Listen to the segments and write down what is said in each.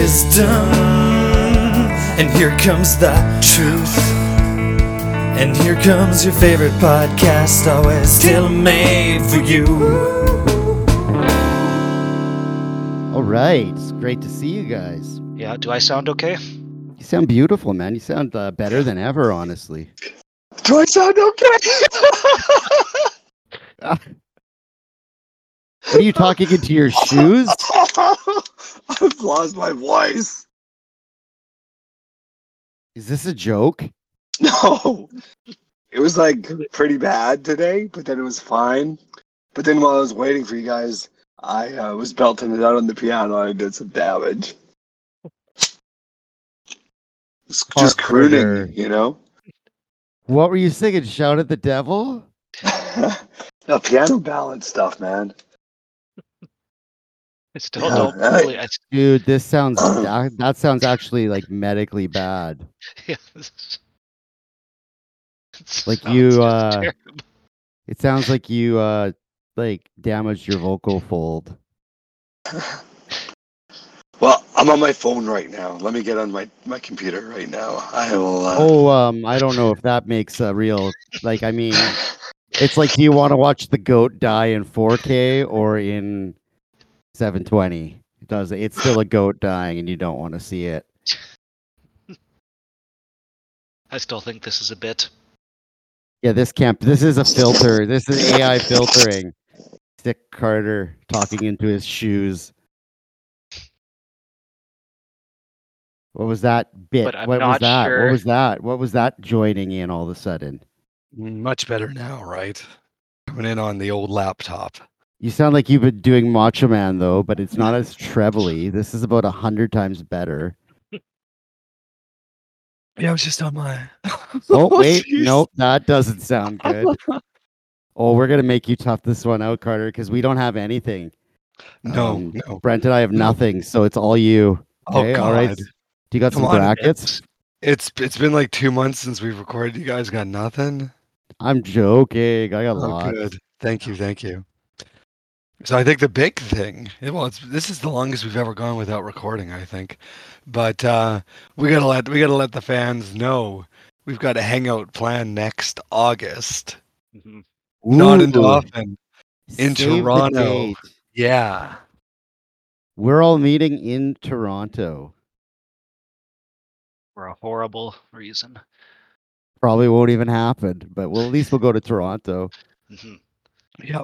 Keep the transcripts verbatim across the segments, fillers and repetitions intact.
wisdom. And here comes the truth. And here comes your favorite podcast, always tailor-made for you. All right, it's great to see you guys. Yeah, do I sound okay? You sound beautiful, man. You sound uh, better than ever, honestly. Do I sound okay? What are you talking into your shoes? I've lost my voice. Is this a joke? No. It was like pretty bad today, but then it was fine. But then while I was waiting for you guys, I uh, was belting it out on the piano and I did some damage. Just, just crooning, you know? What were you singing? Shout at the devil? No, piano ballad stuff, man. I still don't really. I, Dude, this sounds that, that sounds actually like medically bad. yeah, this, Like sounds you, just uh, terrible. It sounds like you uh like damaged your vocal fold. Well, I'm on my phone right now. Let me get on my, my computer right now. I will. Uh... Oh, um, I don't know if that makes a real like. I mean, it's like, do you want to watch the goat die in four K or in seven twenty? It does it's still a goat dying, and you don't want to see it. I still think this is a bit. Yeah, this can't. This is a filter. This is A I filtering. Stick Carter talking into his shoes. What was that bit? But I'm what was not that? sure. What was that? What was that joining in all of a sudden? Much better now, right? Coming in on the old laptop. You sound like you've been doing Macho Man though, but it's not as trebly. This is about a hundred times better. Yeah, I was just on my. Oh wait, geez. nope, that doesn't sound good. Oh, we're gonna make you tough this one out, Carter, because we don't have anything. No, Um, no. Brent and I have nothing, so it's all you. Okay, Oh God. all right. Do you got Come some on, brackets? It's it's been like two months since we've recorded. You guys got nothing. I'm joking. I got a Oh, lot. good. Thank you, thank you. So I think the big thing, well, it's, this is the longest we've ever gone without recording, I think. But uh, we gotta let we gotta let the fans know we've got a hangout plan next August. Mhm. Not in Ooh, Dauphin, in save the Toronto. date. Yeah. We're all meeting in Toronto. For a horrible reason. Probably won't even happen, but we'll at least we'll go to Toronto. Mhm. Yep.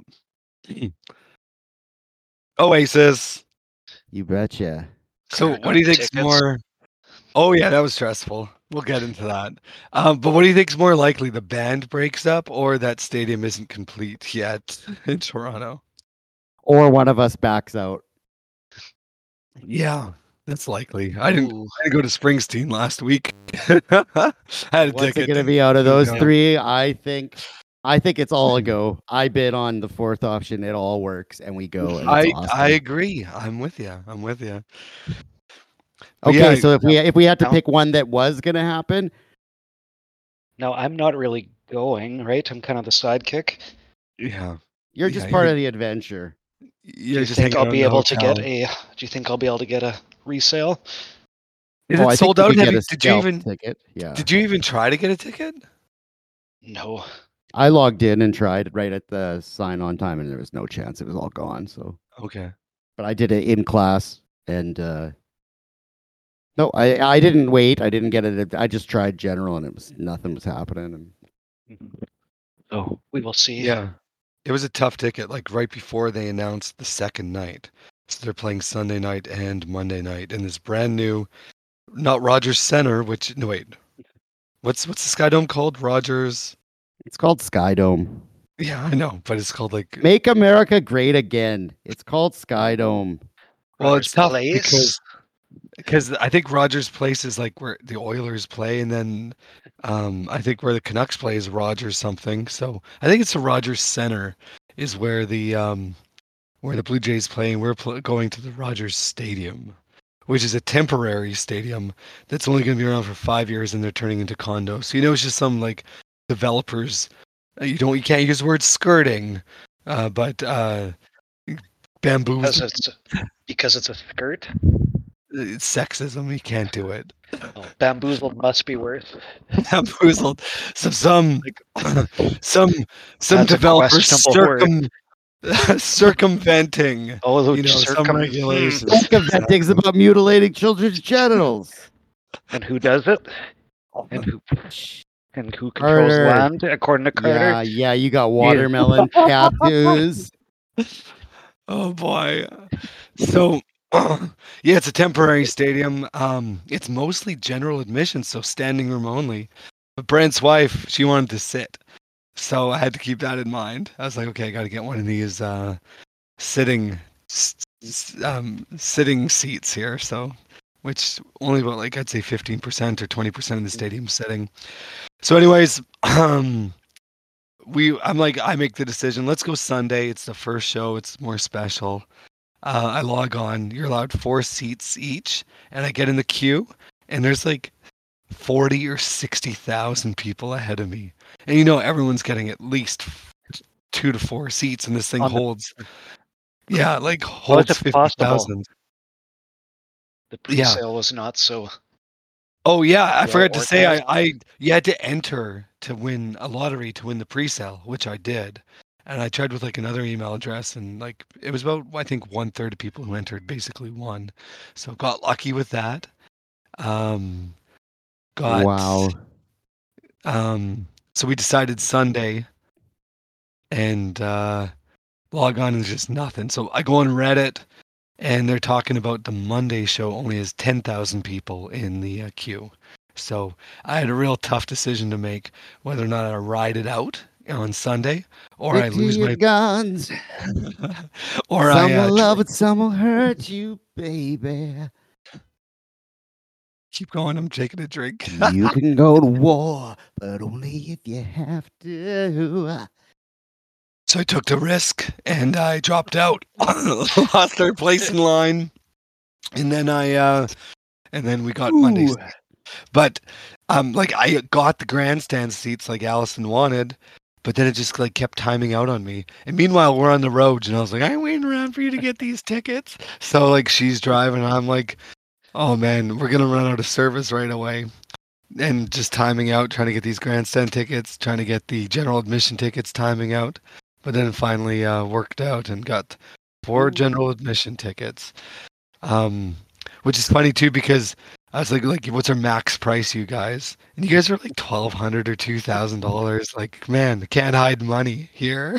Oasis. You betcha. So Carter what do you got think's tickets. more? Oh yeah, that was stressful. We'll get into that. Um, but what do you think's more likely, the band breaks up or that stadium isn't complete yet in Toronto? Or one of us backs out. Yeah, that's likely. I didn't, Ooh. I didn't go to Springsteen last week. I had a What's it ticket. gonna be out of those No. three? I think I think it's all a go. I bid on the fourth option. It all works, and we go. And I it's awesome. I agree. I'm with you. I'm with you. Okay, yeah, so if we if we had to Now- pick one that was gonna happen, Now, I'm not really going, right? I'm kind of the sidekick. Yeah, you're just Yeah, part you're- of the adventure. Do you're you just think hanging I'll out be in the able to get hotel. a? Do you think I'll be able to get a resale? Is Oh, it I sold think out? you could Have get you, a did you stealth even ticket? Yeah, did you even try to get a ticket? No. I logged in and tried right at the sign on time, and there was no chance. It was all gone. So, Okay. but I did it in class, and uh, no, I I didn't wait. I didn't get it. I just tried general, and it was nothing was happening. And Mhm. So we will see. Yeah. It was a tough ticket, like right before they announced the second night. So they're playing Sunday night and Monday night in this brand new, not Rogers Center, which no wait, what's what's the Sky Dome called? Rogers. it's called Skydome. Yeah, I know, but it's called like. Make America Great Again. It's called Skydome. Well, Rogers it's tough Place? because because I think Rogers Place is like where the Oilers play, and then um, I think where the Canucks play is Rogers something. So I think it's the Rogers Center is where the um, where the Blue Jays play, and we're pl- going to the Rogers Stadium, which is a temporary stadium that's only going to be around for five years, and they're turning into condos. So you know, it's just some like developers. uh, You don't, you can't use the word skirting, uh, but uh, bamboo. Because it's because it's a skirt. it's sexism. You can't do it. Oh, bamboozled must be worth. Bamboozled. So some some some That's a developers questionable word. circum, circumventing Oh, you know circum- some regulations. Circumventing's about mutilating children's genitals. And who does it? And who and who controls Carter. land according to Carter? Yeah, yeah, you got watermelon tattoos. Oh boy. So yeah, it's a temporary stadium. Um, it's mostly general admission, so standing room only. But Brent's wife, she wanted to sit, so I had to keep that in mind. I was like, okay, I got to get one of these uh, sitting, s- s- um, sitting seats here. So, which only about like I'd say fifteen percent or twenty percent of the stadium sitting. So, anyways, um, we I'm like I make the decision. Let's go Sunday. It's the first show. It's more special. Uh, I log on. You're allowed four seats each, and I get in the queue, and there's like forty or sixty thousand people ahead of me, and you know everyone's getting at least two to four seats, and this thing On the- holds. Yeah, like How is holds it fifty possible? thousand. The Yeah. pre-sale was not so. Oh yeah, I Well forgot to say I, organized. I you had to enter to win a lottery to win the pre-sale, which I did. And I tried with like another email address, and like it was about I think one third of people who entered basically won. So got lucky with that. Um got Wow. um so we decided Sunday, and uh log on and there's just nothing. So I go on Reddit, and they're talking about the Monday show only has ten thousand people in the uh, queue. So I had a real tough decision to make whether or not I ride it out on Sunday, or I Stick to lose your my, guns. or some I uh, will love it, some will hurt you, baby. keep going. I'm taking a drink. You can go to war, but only if you have to. So I took the risk and I dropped out. Lost third place in line, and then I uh, and then we got Monday. Ooh. But um, like I got the grandstand seats like Allison wanted, but then it just like kept timing out on me. And meanwhile, we're on the road, and I was like, I'm waiting around for you to get these tickets. So like she's driving, and I'm like, oh man, we're gonna run out of service right away. And just timing out, trying to get these grandstand tickets, trying to get the general admission tickets, timing out. But then it finally uh, worked out and got four general admission tickets. Um, which is funny too, because I was like, like, what's our max price, you guys? And you guys are like twelve hundred or two thousand dollars. Like, man, can't hide money here.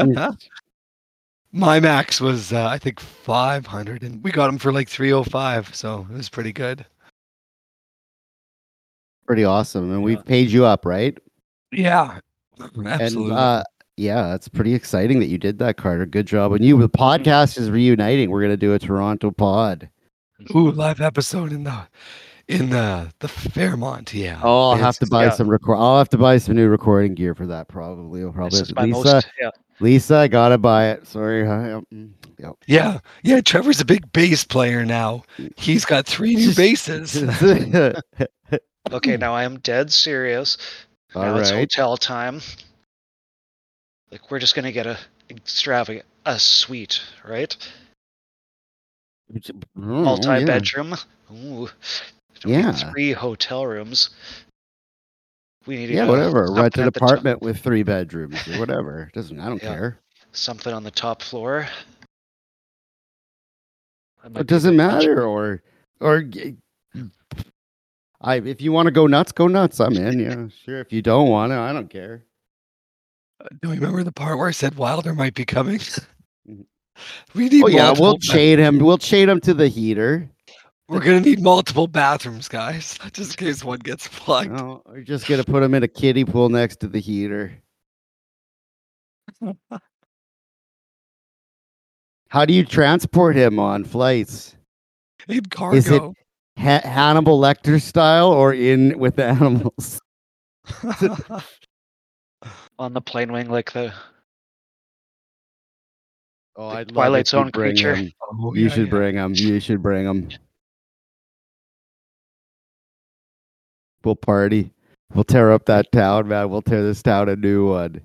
My max was, uh, I think, five hundred, and we got them for like three oh five. So it was pretty good. Pretty awesome. And Yeah. we've paid you up, right? Yeah, absolutely. And uh, yeah, that's pretty exciting that you did that, Carter. Good job. And you, the podcast is reuniting. We're gonna do a Toronto pod. Ooh, live episode in the in the the Fairmont. Yeah. Oh, I'll have Fancy to buy yeah. some record. I'll have to buy some new recording gear for that. Probably. I'll probably. This is my Lisa, most. Yeah. Lisa, I gotta buy it. Sorry. I, um, yep. Yeah, yeah. Trevor's a big bass player now. He's got three new basses. Okay, now I am dead serious. All now it's right. hotel time. Like we're just gonna get a extravagant a suite, right? Oh, Multi-bedroom. Ooh. We need Yeah. Three hotel rooms. We need to Yeah, go whatever. something Rent an at the top- apartment with three bedrooms or whatever. Doesn't. I don't Yeah. care. something on the top floor. That might It be a doesn't bit much. matter. Or, or. I. If you want to go nuts, go nuts. I'm in. Yeah, sure. If you don't want to, I don't care. Do you remember the part where I said Wilder might be coming? We need Oh yeah, multiple we'll ba- chain him. We'll chain him to the heater. We're gonna need multiple bathrooms, guys, just in case one gets plugged. No, we're just gonna put him in a kiddie pool next to the heater. How do you transport him on flights? In cargo. Is it ha- Hannibal Lecter style or in with the animals? On the plane wing, like the Oh, The I'd love Twilight if you Zone bring creature. him. Oh, You yeah, should yeah. bring him. You should bring him. We'll party. We'll tear up that town, man. We'll tear this town a new one.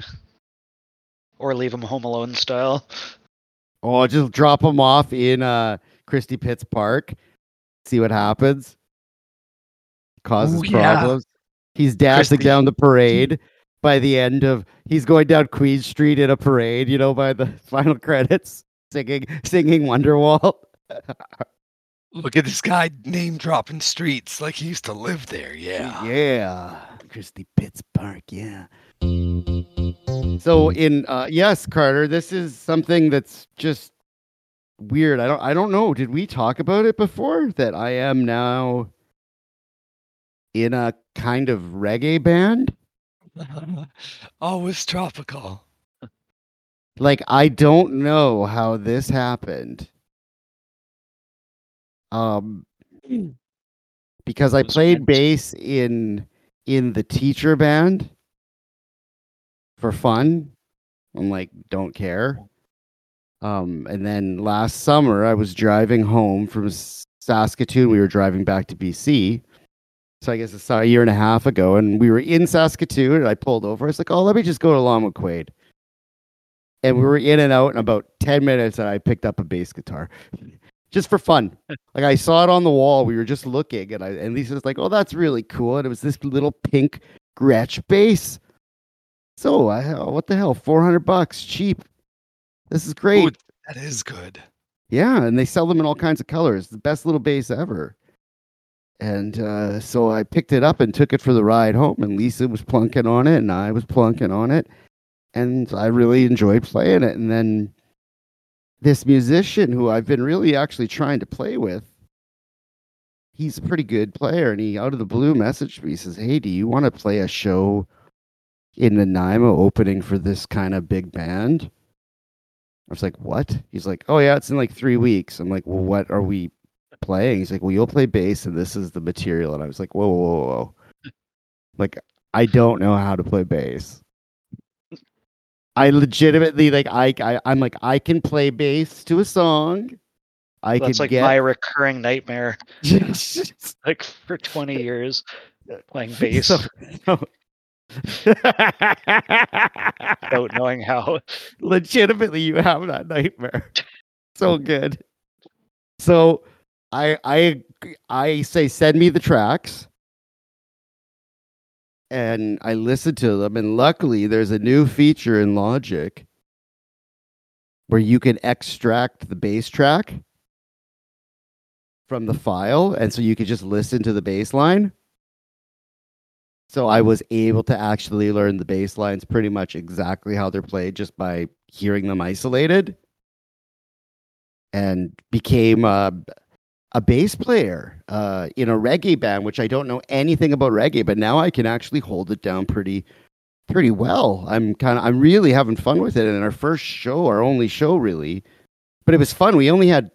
or leave him Home Alone style. Oh, just drop him off in uh, Christie Pitts Park. See what happens. Causes Ooh, yeah. problems. He's dashing Christy. down the parade. By the end of, he's going down Queen Street in a parade. You know, by the final credits, singing, singing Wonderwall. Look at this guy name dropping streets like he used to live there. Yeah. Yeah. Christy Pitts Park. Yeah. So in uh yes, Carter, this is something that's just weird. I don't I don't know. Did we talk about it before that I am now in a kind of reggae band? Always tropical. Like I don't know how this happened. Um because I Was played meant- bass in in the teacher band for fun. I'm like, don't care. Um, and then last summer, I was driving home from Saskatoon. We were driving back to B C. So I guess it's a year and a half ago. And we were in Saskatoon, and I pulled over. I was like, oh, let me just go to Lon McQuaid. And we were in and out in about ten minutes, and I picked up a bass guitar. Just for fun. Like I saw it on the wall. We were just looking, and I and Lisa's like, oh, that's really cool. And it was this little pink Gretsch bass. So I, what the hell? four hundred bucks, cheap. This is great. Ooh, that is good. Yeah, and they sell them in all kinds of colors. The best little bass ever. And uh, so I picked it up and took it for the ride home, and Lisa was plunking on it, and I was plunking on it, and I really enjoyed playing it. And then this musician who I've been really actually trying to play with, he's a pretty good player, and he out of the blue messaged me. He says, hey, do you want to play a show in Nanaimo opening for this kind of big band? I was like, what? He's like, oh yeah, it's in like three weeks. I'm like, well, what are we playing? He's like, well, you'll play bass and this is the material. And I was like, whoa, whoa, whoa, whoa. Like, I don't know how to play bass. I legitimately, like, I, I, I'm like, I can play bass to a song. I That's can like get... my recurring nightmare. Like for twenty years playing bass So, so... without knowing how. Legitimately, you have that nightmare. So good. So I I I say send me the tracks, and I listen to them. And luckily, there's a new feature in Logic where you can extract the bass track from the file, and so you can just listen to the bass line. So I was able to actually learn the bass lines pretty much exactly how they're played just by hearing them isolated, and became a, a bass player uh, in a reggae band, which I don't know anything about reggae, but now I can actually hold it down pretty pretty well. I'm kind of I'm really having fun with it. And our first show, our only show really, but it was fun. We only had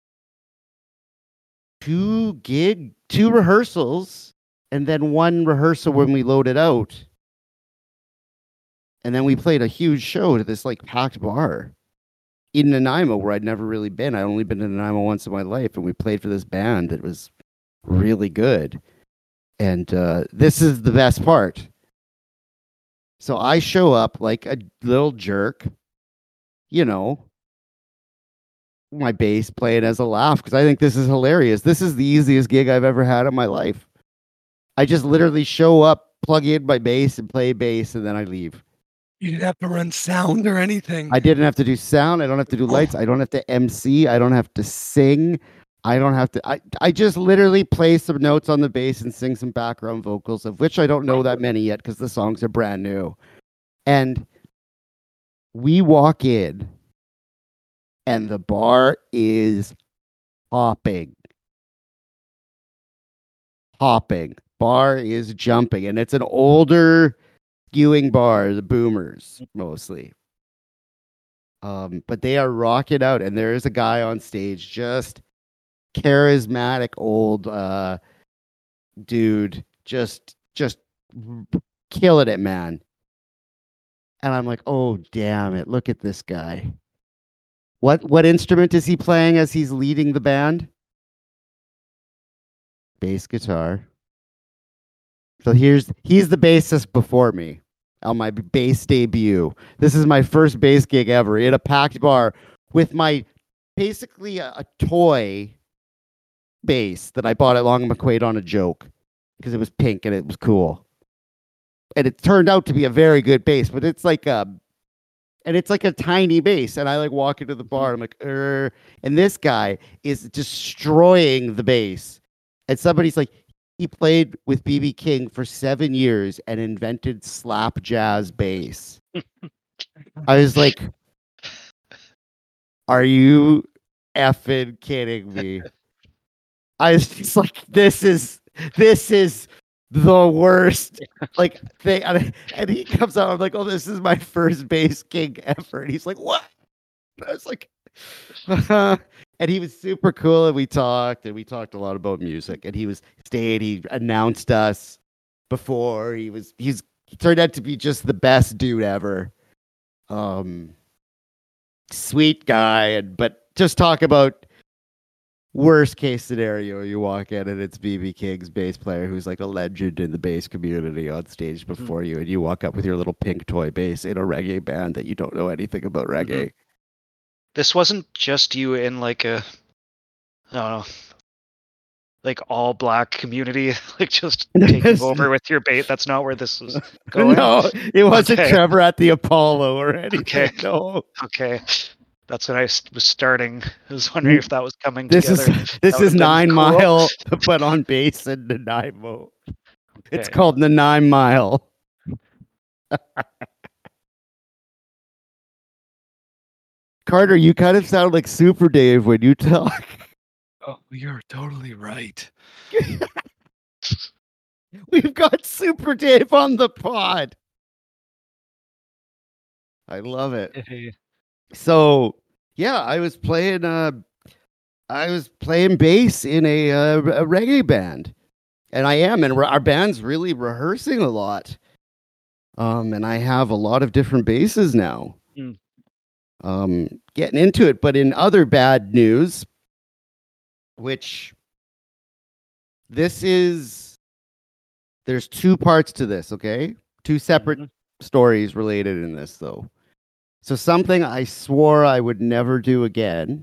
two gig, two rehearsals. And then one rehearsal when we loaded out. And then we played a huge show to this like packed bar in Nanaimo where I'd never really been. I'd only been to Nanaimo once in my life. And we played for this band that was really good. And uh, this is the best part. So I show up like a little jerk, you know, my bass playing as a laugh because I think this is hilarious. This is the easiest gig I've ever had in my life. I just literally show up, plug in my bass, and play bass, and then I leave. You didn't have to run sound or anything. I didn't have to do sound. I don't have to do lights. I don't have to M C. I don't have to sing. I don't have to. I, I just literally play some notes on the bass and sing some background vocals, of which I don't know that many yet because the songs are brand new. And we walk in, and the bar is hopping. Hopping. Bar is jumping, and it's an older skewing bar, the boomers mostly. Um, but they are rocking out, and there is a guy on stage, just charismatic old uh, dude, just just killing it, man. And I'm like, oh damn it! Look at this guy. What what instrument is he playing as he's leading the band? Bass guitar. So here's he's the bassist before me on my bass debut. This is my first bass gig ever in a packed bar with my basically a, a toy bass that I bought at Long and McQuaid on a joke because it was pink and it was cool. And it turned out to be a very good bass, but it's like a, and it's like a tiny bass. And I like walk into the bar, I'm like, er, and this guy is destroying the bass. And somebody's like, he played with B B King for seven years and invented slap jazz bass. I was like, are you effing kidding me? I was just like, this is this is the worst like thing. And, and he comes out, I'm like, oh, this is my first bass gig ever. And he's like, what? I was like, and he was super cool. And we talked and we talked a lot about music. And he was stayed. He announced us before. He was he's he turned out to be just the best dude ever. Um, sweet guy, and but just talk about worst case scenario. You walk in and it's B B King's bass player, who's like a legend in the bass community, on stage before mm-hmm. you, and you walk up with your little pink toy bass in a reggae band that you don't know anything about reggae. Mm-hmm. This wasn't just you in like a, I don't know, like all black community, like just taking over with your bait. That's not where this was going. No, it wasn't okay. Trevor at the Apollo or anything. Okay. No. Okay. That's when I was starting. I was wondering if that was coming this together. Is, this is Nine cool. Mile, but on bass in Nanaimo. Okay. It's called the Nine Mile. Carter, you kind of sound like Super Dave when you talk. Oh, you're totally right. We've got Super Dave on the pod. I love it. So, yeah, I was playing uh I was playing bass in a, uh, a reggae band. And I am, and our band's really rehearsing a lot. Um, and I have a lot of different basses now. Mm. Um, getting into it, but in other bad news, which this is, there's two parts to this, okay? Two separate mm-hmm. stories related in this, though. So something I swore I would never do again,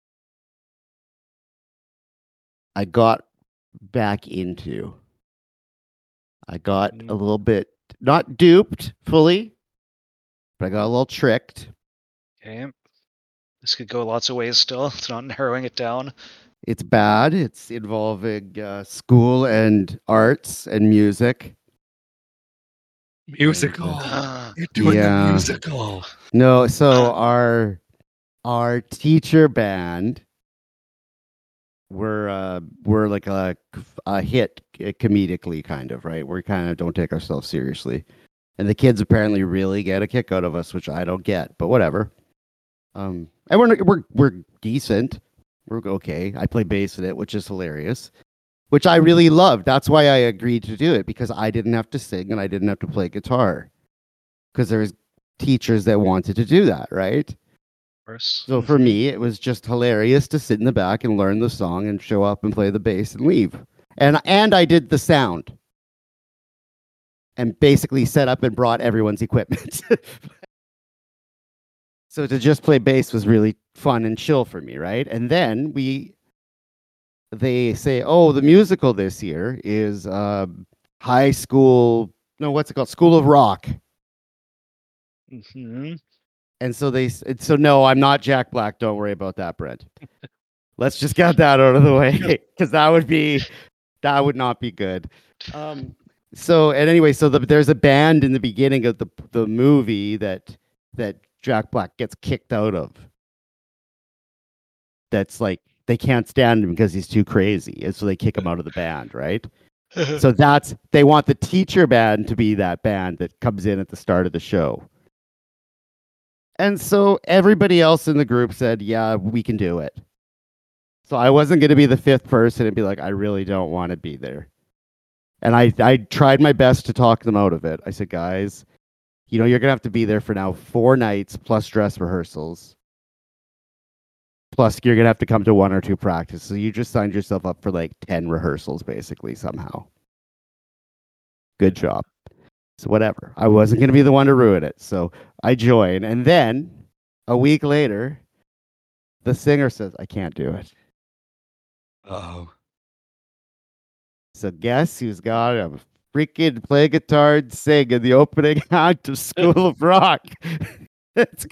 I got back into. I got mm-hmm. a little bit, not duped fully, but I got a little tricked. Okay. This could go lots of ways still. It's not narrowing it down. It's bad. It's involving uh, school and arts and music. Musical. Uh, You're doing yeah. a musical. No, so our our teacher band, we're uh, we're like a a hit comedically, kind of, right? We kind of don't take ourselves seriously, and the kids apparently really get a kick out of us, which I don't get, but whatever. Um, and we're we're we're decent. We're okay. I play bass in it, which is hilarious, which I really love. That's why I agreed to do it, because I didn't have to sing and I didn't have to play guitar, because there's teachers that wanted to do that, right? Of course. So for me, it was just hilarious to sit in the back and learn the song and show up and play the bass and leave. And and I did the sound and basically set up and brought everyone's equipment. So to just play bass was really fun and chill for me, right? And then we, they say, oh, the musical this year is uh, high school, no, what's it called? School of Rock. Mm-hmm. And so they, so no, I'm not Jack Black. Don't worry about that, Brent. Let's just get that out of the way, because that would be, that would not be good. Um, so, and anyway, so the, there's a band in the beginning of the the movie that that Jack Black gets kicked out of. That's like, they can't stand him because he's too crazy. And so they kick him out of the band, right? So that's, they want the teacher band to be that band that comes in at the start of the show. And so everybody else in the group said, yeah, we can do it. So I wasn't going to be the fifth person and be like, I really don't want to be there. And I, I tried my best to talk them out of it. I said, guys, you know, you're going to have to be there for now four nights plus dress rehearsals. Plus, you're going to have to come to one or two practices. So you just signed yourself up for like ten rehearsals, basically, somehow. Good job. So whatever. I wasn't going to be the one to ruin it. So I joined. And then a week later, the singer says, I can't do it. Oh. So guess who's got a freaking play guitar and sing in the opening act of School of Rock? It's,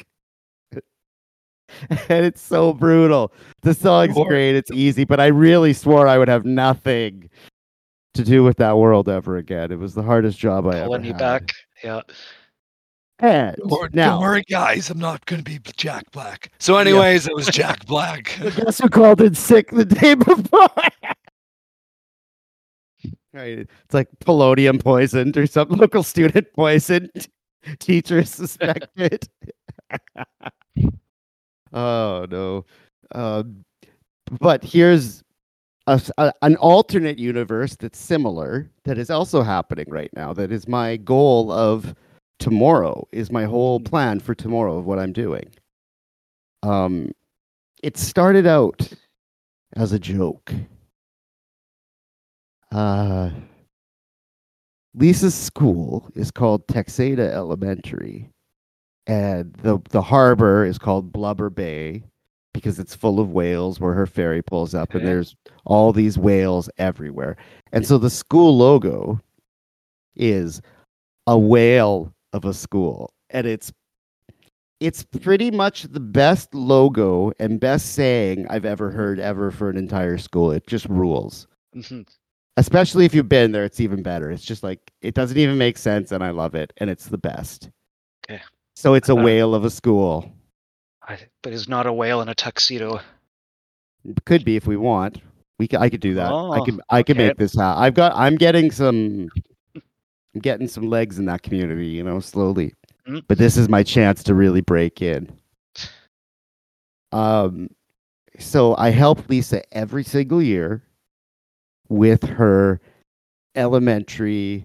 and it's so brutal. The song's Or- great. It's easy, but I really swore I would have nothing to do with that world ever again. It was the hardest job I ever Pulling you had. back. Yeah. And Or, now, don't worry, guys. I'm not going to be Jack Black. So, anyways, it was Jack Black. guess who called in sick the day before? Right, it's like polonium poisoned or some local student poisoned. Teacher suspected. Oh no! Um, but here's a, a- an alternate universe that's similar that is also happening right now. That is my goal of tomorrow. Is my whole plan for tomorrow of what I'm doing. Um, it started out as a joke. Uh, Lisa's school is called Texada Elementary, and the the harbor is called Blubber Bay because it's full of whales where her ferry pulls up, and Okay. there's all these whales everywhere. And so the school logo is a whale of a school, and it's it's pretty much the best logo and best saying I've ever heard ever for an entire school. It just rules. Mhm. Especially if you've been there, it's even better. It's just like it doesn't even make sense, and I love it, and it's the best. Okay. So it's a Uh, whale of a school. I, but he's not a whale in a tuxedo. It could be if we want. We c- I could do that. I Oh, can I can okay. make this happen. I've got I'm getting some I'm getting some legs in that community, you know, slowly. Mm. But this is my chance to really break in. Um so I help Lisa every single year with her elementary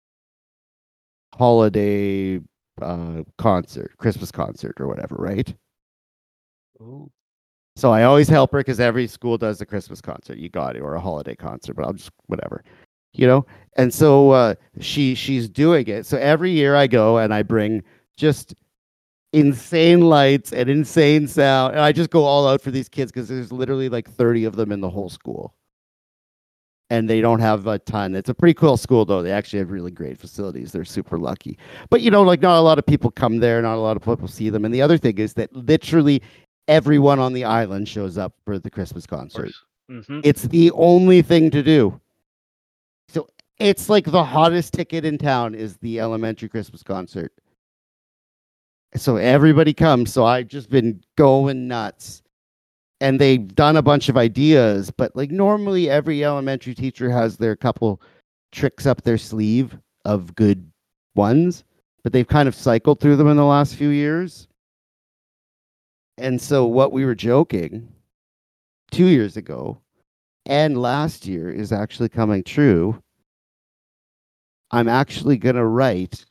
holiday uh, concert, Christmas concert or whatever, right? Ooh. So I always help her because every school does a Christmas concert. You got it, or a holiday concert, but I'll just whatever, you know. And so uh, she she's doing it. So every year I go and I bring just insane lights and insane sound, and I just go all out for these kids because there's literally like thirty of them in the whole school, and they don't have a ton. It's a pretty cool school though. They actually have really great facilities. They're super lucky. But you know, like not a lot of people come there. Not a lot of people see them. And the other thing is that literally everyone on the island shows up for the Christmas concert. Mm-hmm. It's the only thing to do. So it's like the hottest ticket in town is the elementary Christmas concert. So everybody comes. So I've just been going nuts. And they've done a bunch of ideas, but like normally every elementary teacher has their couple tricks up their sleeve of good ones, but they've kind of cycled through them in the last few years. And so what we were joking two years ago and last year is actually coming true. I'm actually going to write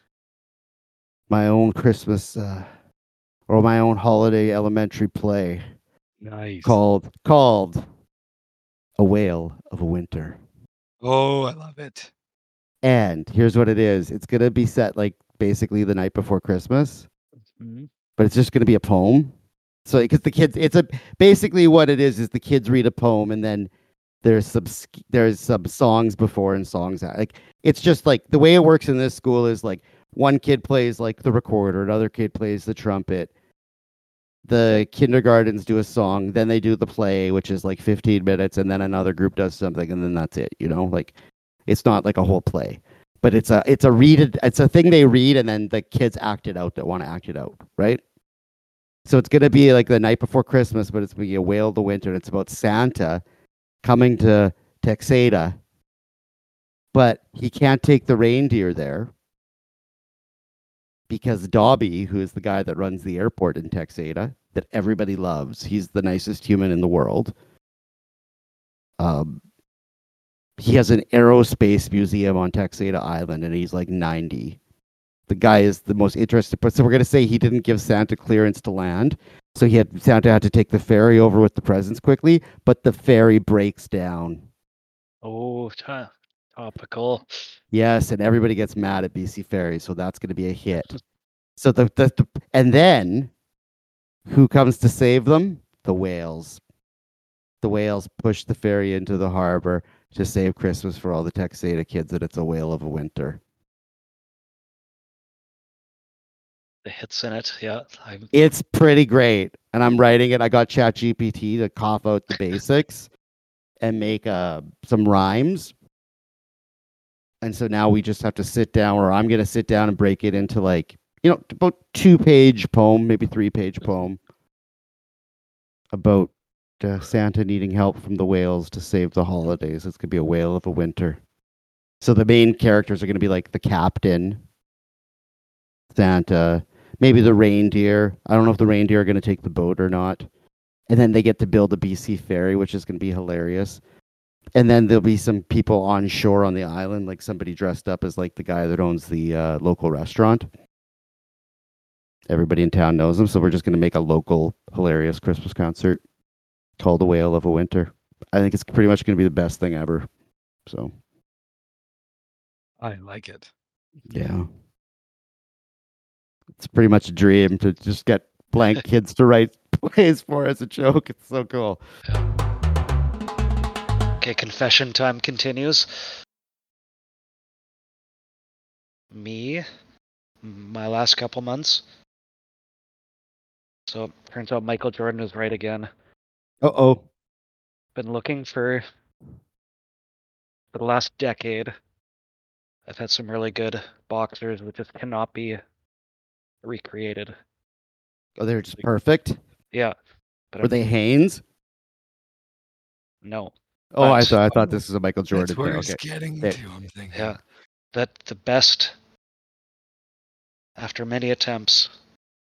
my own Christmas uh, or my own holiday elementary play Nice. called called A Whale of a Winter. Oh, I love it. And here's what it is. It's going to be set like basically the night before Christmas, Mm-hmm. but it's just going to be a poem. So because the kids, it's a basically what it is is the kids read a poem and then there's some sk- there's some songs before and songs after. Like it's just like the way it works in this school is like one kid plays like the recorder, another kid plays the trumpet. The kindergartens do a song, then they do the play, which is like fifteen minutes, and then another group does something, and then that's it. You know, like it's not like a whole play, but it's a it's a read it, it's a thing they read, and then the kids act it out that want to act it out, right? So it's gonna be like the night before Christmas, but it's gonna be a whale of the winter, and it's about Santa coming to Texada, but he can't take the reindeer there because Dobby, who is the guy that runs the airport in Texada, that everybody loves, he's the nicest human in the world. Um, he has an aerospace museum on Texada Island, and he's like ninety. The guy is the most interested person. So we're gonna say he didn't give Santa clearance to land, so he had Santa had to take the ferry over with the presents quickly, but the ferry breaks down. Oh, t- topical. Yes, and everybody gets mad at B C Ferry, so that's going to be a hit. So the, the, the and then who comes to save them? The whales. The whales push the ferry into the harbor. to save Christmas for all the Texada kids that it's a whale of a winter. The hits in it, yeah. I'm, It's pretty great. And I'm writing it. I got ChatGPT to cough out the basics and make uh, some rhymes. And so now we just have to sit down, or I'm going to sit down and break it into like, you know, about two page poem, maybe three page poem about uh, Santa needing help from the whales to save the holidays. It's going to be a whale of a winter. So the main characters are going to be like the captain, Santa, maybe the reindeer. I don't know if the reindeer are going to take the boat or not. And then they get to build a B C ferry, which is going to be hilarious. And then there'll be some people on shore on the island, like somebody dressed up as like the guy that owns the uh, local restaurant. Everybody in town knows him, so we're just going to make a local hilarious Christmas concert called The Whale of a Winter. I think it's pretty much going to be the best thing ever. So, I like it. yeah. It's pretty much a dream to just get blank kids to write plays for as a joke. It's so cool. Okay, confession time continues. Me, my last couple months. So turns out Michael Jordan is right again. Uh-oh. Been looking for for the last decade. I've had some really good boxers that just cannot be recreated. Oh, they're just perfect. Yeah. But Were I'm- they Hanes? No. Oh, I But- thought I thought this was a Michael Jordan That's where thing. he's Okay. getting There- to, I'm thinking. Yeah. That the best after many attempts.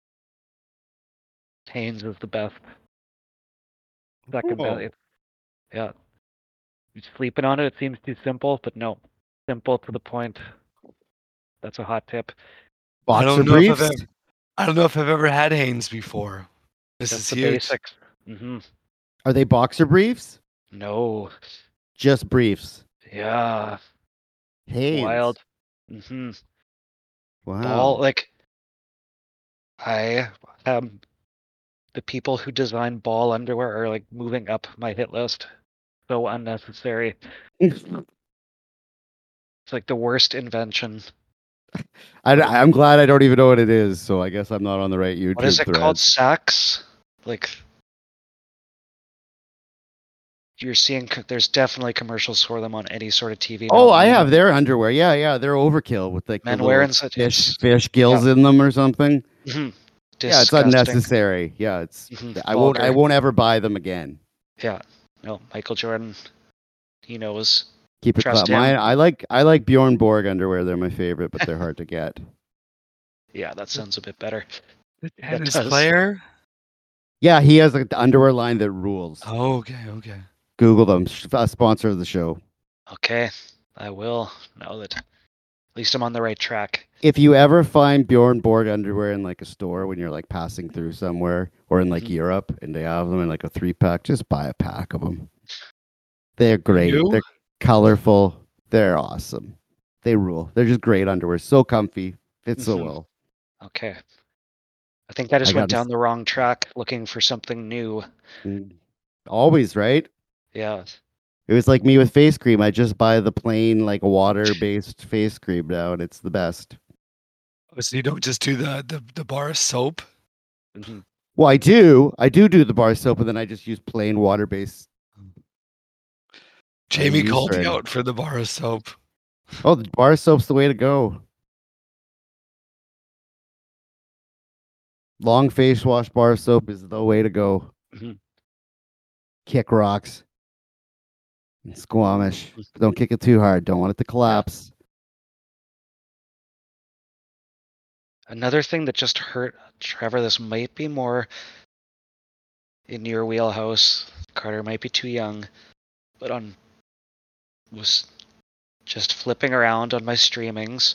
Haynes is the best. Second Oh. best. Yeah. You're sleeping on it, it seems too simple, but no. Simple to the point. That's a hot tip. I Boxer don't know if I've briefs? ever, I don't know if I've ever had Hanes before. This That's is the huge. basics. hmm Are they boxer briefs? No. Just briefs. Yeah. Hanes. Wild. hmm Wow. Ball like I um the people who design ball underwear are like moving up my hit list. So unnecessary. It's like the worst invention. I, I'm glad I don't even know what it is, so I guess I'm not on the right YouTube What is it thread. called? Sacks? Like you're seeing co- there's definitely commercials for them on any sort of T V. Oh, now. I have their underwear. Yeah, yeah, they're overkill with like the Men little wearing such fish it's- fish gills in them or something. Mhm. Yeah, it's Disgusting. unnecessary. Yeah, it's. Mhm. I won't. I Vulgar. won't ever buy them again. Yeah. No, Michael Jordan. He knows. Keep it Trust clean. Mine, him. I like. I like Bjorn Borg underwear. They're my favorite, but they're hard to get. Yeah, that sounds a bit better. The That tennis does. player? Yeah, he has like the underwear line that rules. Oh, okay, okay. Google them. Sh- A sponsor of the show. Okay, I will. Now that at least I'm on the right track. If you ever find Bjorn Borg underwear in like a store when you're like passing through somewhere or in like Mhm. Europe and they have them in like a three pack, just buy a pack of them. They're great. You? They're colorful. They're awesome. They rule. They're just great underwear. So comfy. Fits so Mhm. well. Okay. I think I just I went gotta down the wrong track looking for something new. Mm. Always, right? Yeah. It was like me with face cream. I just buy the plain like water based face cream now and it's the best. Oh, so you don't just do the, the, the bar of soap? Mhm. Well, I do. I do do the bar soap, and then I just use plain water based. Jamie use called her me in- out for the bar of soap. Oh, the bar soap's the way to go. Long face wash bar soap is the way to go. Mhm. Kick rocks. And Squamish. Don't kick it too hard. Don't want it to collapse. Another thing that just hurt Trevor, this might be more in your wheelhouse. Carter might be too young, but on was just flipping around on my streamings.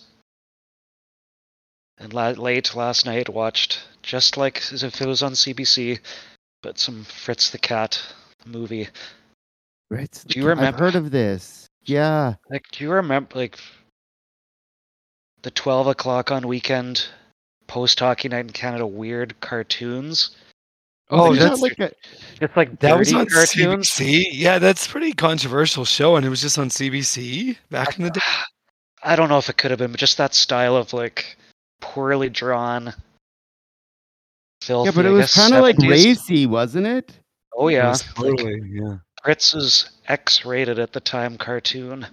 And la- late last night watched just like as if it was on C B C, but some Fritz the Cat movie. Right. Do you I've remember- heard of this. Yeah. Like, do you remember like the twelve o'clock on weekend post hockey night in Canada weird cartoons? Oh, Isn't that that's like a Just like that was dirty on cartoons. C B C. Yeah, that's a pretty controversial show, and it was just on C B C back in the day. I don't know if it could have been, but just that style of like poorly drawn, filthy. yeah, but it I was guess kind of like seventies. racy, wasn't it? Oh It yeah, was like totally, yeah. Fritz's X-rated at the time cartoon.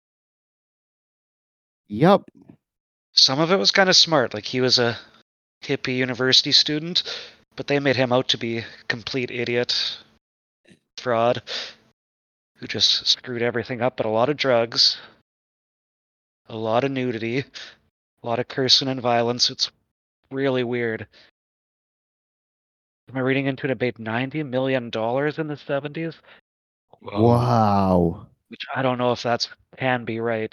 Yep. Some of it was kind of smart. Like he was a hippie university student, but they made him out to be a complete idiot, fraud, who just screwed everything up. But a lot of drugs, a lot of nudity, a lot of cursing and violence. It's really weird. Am I reading into it? It made ninety million dollars in the seventies, Wow. Wow. which I don't know if that's can be right.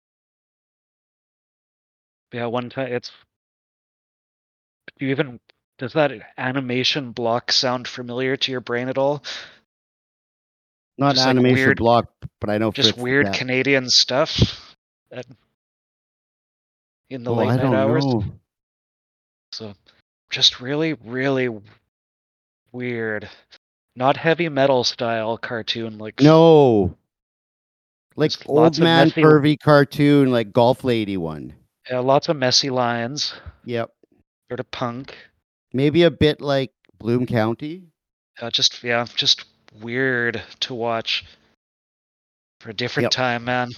Yeah, one time it's. Do you even does that animation block sound familiar to your brain at all? Not Just, like, animation weird- block, but I know Just Fritz did weird that. Canadian stuff at, in the Oh, late I night don't hours. know. So just really, really weird. Not heavy metal style cartoon like No. Like Just old lots of man messy- pervy cartoon, like golf lady one. yeah, lots of messy lines, Yep. sort of punk. Maybe a bit like Bloom County. Uh, just yeah, just weird to watch for a different Yep. time, man.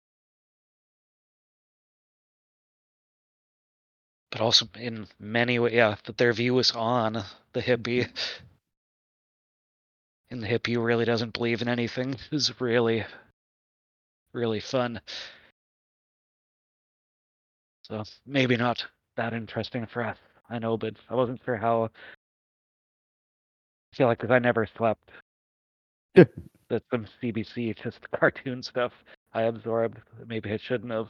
But also in many ways, yeah, that their view is on the hippie. And the hippie who really doesn't believe in anything is really, really fun. So maybe not that interesting for us. I know, but I wasn't sure how. I feel like because I never slept. That some C B C just cartoon stuff I absorbed. Maybe I shouldn't have.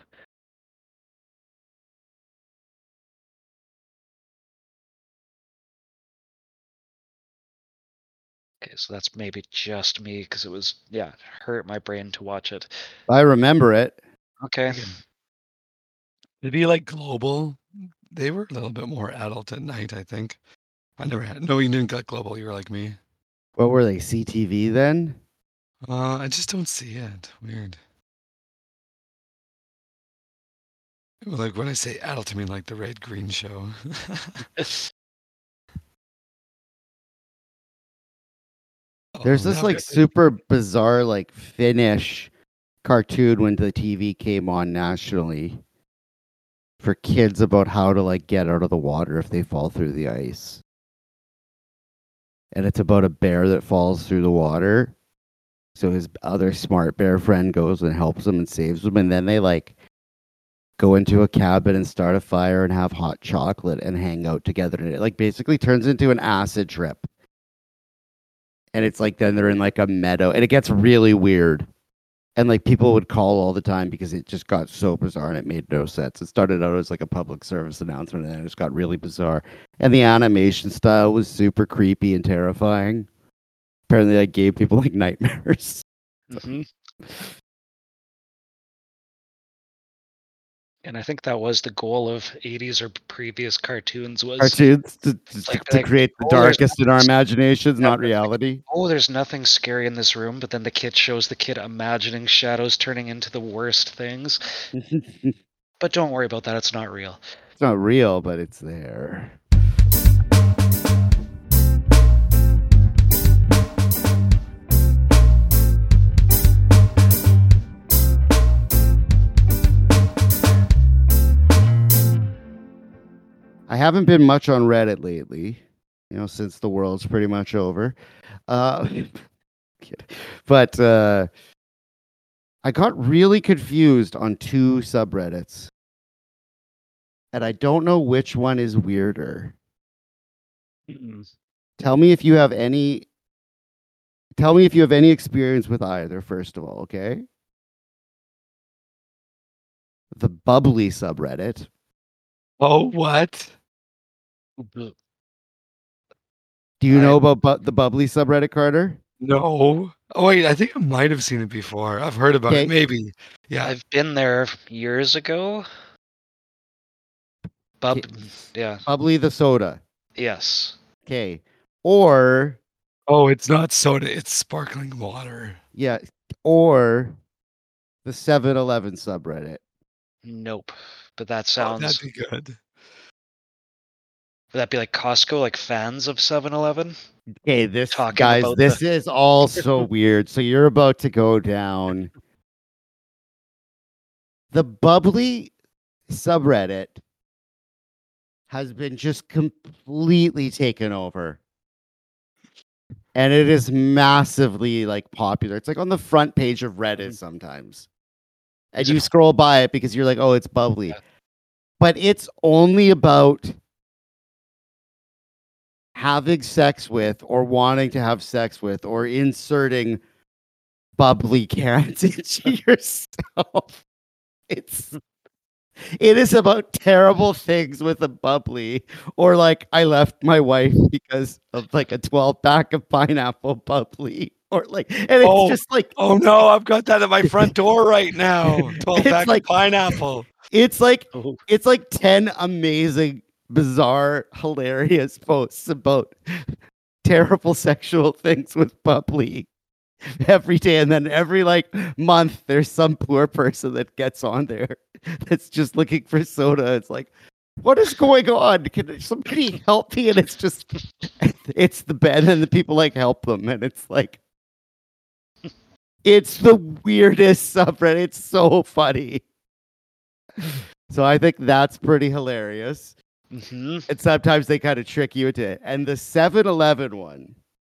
Okay, so that's maybe just me because it was yeah it hurt my brain to watch it. I remember it. Okay, It'd be like Global. They were a little bit more adult at night, I think. I never had. No, you didn't get Global. You were like me. What were they? C T V then? Uh, I just don't see it. Weird. Like when I say adult, I mean like the Red Green Show. There's Oh, this now like I- super bizarre like Finnish cartoon when the T V came on nationally for kids about how to like get out of the water if they fall through the ice. And it's about a bear that falls through the water. So his other smart bear friend goes and helps him and saves him, and then they like go into a cabin and start a fire and have hot chocolate and hang out together, and it like basically turns into an acid trip. And it's like then they're in like a meadow, and it gets really weird. And like people would call all the time because it just got so bizarre and it made no sense. It started out as like a public service announcement, and then it just got really bizarre. And the animation style was super creepy and terrifying. Apparently, I gave people like nightmares. hmm and I think that was the goal of eighties or previous cartoons was Cartoons to, to, like- to like, create the oh, there's darkest in our nothing- imaginations, Yeah, not but- reality. oh, there's nothing scary in this room, but then the kid shows the kid imagining shadows turning into the worst things. It's But don't worry about that, it's not real. not real, but it's there. I haven't been much on Reddit lately, you know, since the world's pretty much over. Uh, kid. but uh, I got really confused on two subreddits, and I don't know which one is weirder. Mm-mm. Tell me if you have any. Tell me if you have any experience with either. First of all, okay. The bubbly subreddit. Oh, what? Bu- Do you I- know about bu- the bubbly subreddit, Carter? No. Oh wait, I think I might have seen it before. I've heard about Okay. it. Maybe. Yeah. I've been there years ago. Bub, Okay. yeah, Bubbly the soda. yes. Okay. or Oh, it's not soda, it's sparkling water. yeah, or the seven eleven subreddit. Nope. But that Oh, sounds. that'd be good. Would that be like Costco, like fans of seven eleven? Okay, this Talking guys, about this the- is all so weird. So you're about to go down the bubbly subreddit has been just completely taken over. And it is massively like popular. It's like on the front page of Reddit sometimes. And Is you it- scroll by it because you're like, oh, it's bubbly. Yeah. But it's only about having sex with or wanting to have sex with or inserting bubbly cans into yourself. It's it is about terrible things with a bubbly, or like I left my wife because of like a twelve pack of pineapple bubbly, or like, and it's Oh, just like Oh no, I've got that at my front door right now. twelve It's pack like- of pineapple. it's like Oh, it's like ten amazing, bizarre, hilarious posts about terrible sexual things with bubbly every day, and then every like month there's some poor person that gets on there that's just looking for soda. It's like, what is going on? Can somebody help me? And it's just it's the bed, and the people like help them, and it's like it's the weirdest subreddit. It's so funny. So I think that's pretty hilarious. hmm And sometimes they kind of trick you into it. And the seven eleven one,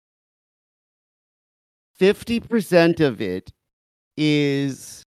fifty percent of it is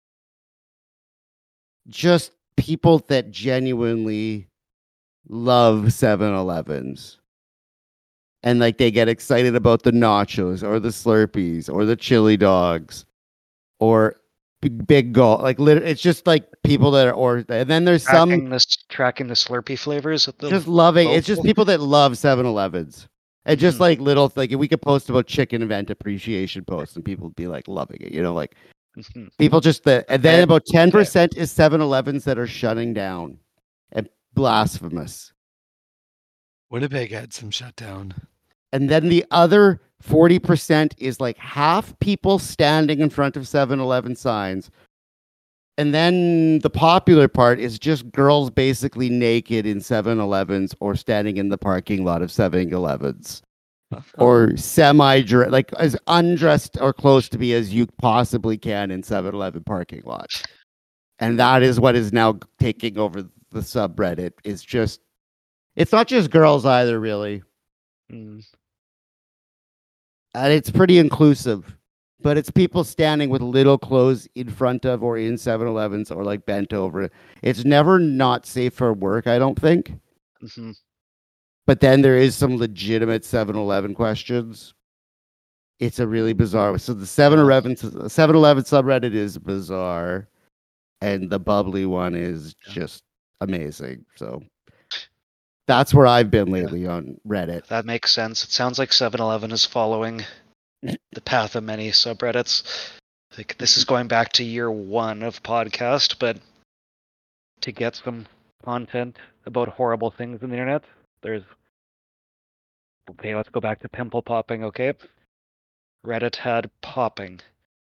just people that genuinely love seven elevens. And like they get excited about the nachos or the Slurpees or the chili dogs or big, big goal. Like lit- it's just like people that are, or, and then there's some Tracking this, tracking the Slurpee flavors. At the, just loving it's just local- people that love seven elevens and just Mhm. like little like we could post about chicken event appreciation posts and people would be like loving it, you know, like Mhm. people just that, and then Okay. about ten percent is seven elevens that are shutting down and blasphemous, Winnipeg had some shutdown. and then the other forty percent is like half people standing in front of seven eleven signs. And then the popular part is just girls basically naked in seven elevens or standing in the parking lot of seven elevens or semi dressed, like as undressed or close to be as you possibly can in seven eleven parking lots. And that is what is now taking over the subreddit. It's just, it's not just girls either, really. Mm. And it's pretty inclusive. But it's people standing with little clothes in front of or in seven elevens or like bent over. It's never not safe for work, I don't think. Mhm. But then there is some legitimate seven eleven questions. It's a really bizarre. So the seven eleven seven eleven subreddit is bizarre, and the bubbly one is just amazing. So that's where I've been lately on Reddit. That makes sense. It sounds like seven eleven is following the path of many subreddits. Like this is going back to year one of podcast, but to get some content about horrible things in the internet, there's okay. Let's go back to pimple popping. Okay, Reddit had popping,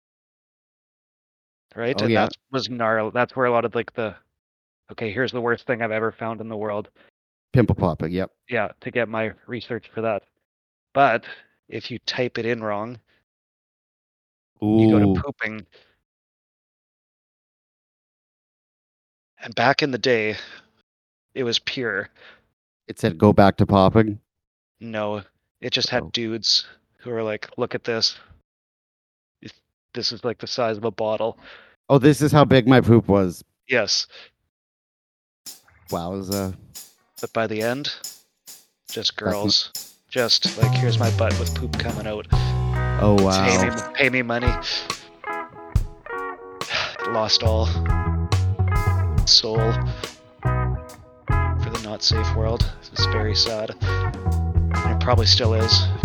right? Oh, and yeah. that was gnarly. That's where a lot of like the okay. Here's the worst thing I've ever found in the world. Pimple popping, yep. Yeah, to get my research for that. But if you type it in wrong, you go Ooh. to pooping. And back in the day, it was pure. It said go back to popping. No, it just had Oh. dudes who were like, look at this. If- This is like the size of a bottle. Oh, this is how big my poop was. Yes. Wowza. But by the end, just girls. Just like, here's my butt with poop coming out. Oh, Pay wow. me, pay me money. Lost all soul for the not safe world. It's very sad. And it probably still is.